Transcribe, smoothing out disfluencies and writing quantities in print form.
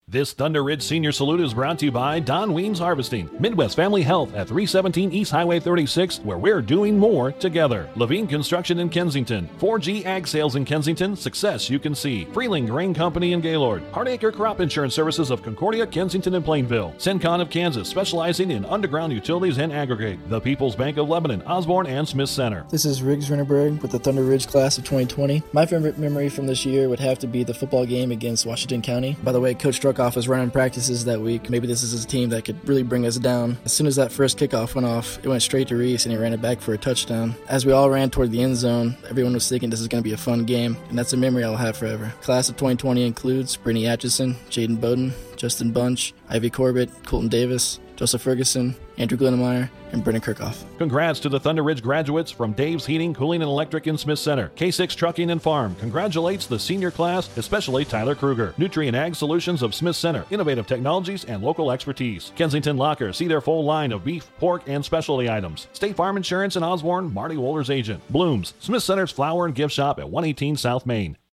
This Thunder Ridge Senior Salute is brought to you by Don Weems Harvesting, Midwest Family Health at 317 East Highway 36, where we're doing more together. Levine Construction in Kensington, 4G Ag Sales in Kensington, success you can see. Freeling Grain Company in Gaylord, Hardacre Crop Insurance Services of Concordia, Kensington, and Plainville. Syncon of Kansas, specializing in underground utilities and aggregate. The People's Bank of Lebanon, Osborne and Smith Center. This is Riggs Rennerberg with the Thunder Ridge class of 2020. My favorite memory from this year would have to be the football game against Washington County. By the way, Coach Druckoff was running practices that week. Maybe this is a team that could really bring us down. As soon as that first kickoff went off, it went straight to Reese and he ran it back for a touchdown. As we all ran toward the end zone, everyone was thinking this is going to be a fun game, and that's a memory I'll have forever. Class of 2020 includes Brittany Atchison, Jaden Bowden, Justin Bunch, Ivy Corbett, Colton Davis, Joseph Ferguson, Andrew Glennemeyer, and Brennan Kirchhoff. Congrats to the Thunder Ridge graduates from Dave's Heating, Cooling, and Electric in Smith Center. K6 Trucking and Farm congratulates the senior class, especially Tyler Kruger. Nutrient Ag Solutions of Smith Center, innovative technologies and local expertise. Kensington Locker, see their full line of beef, pork, and specialty items. State Farm Insurance in Osborne, Marty Woller's agent. Blooms, Smith Center's flower and gift shop at 118 South Main.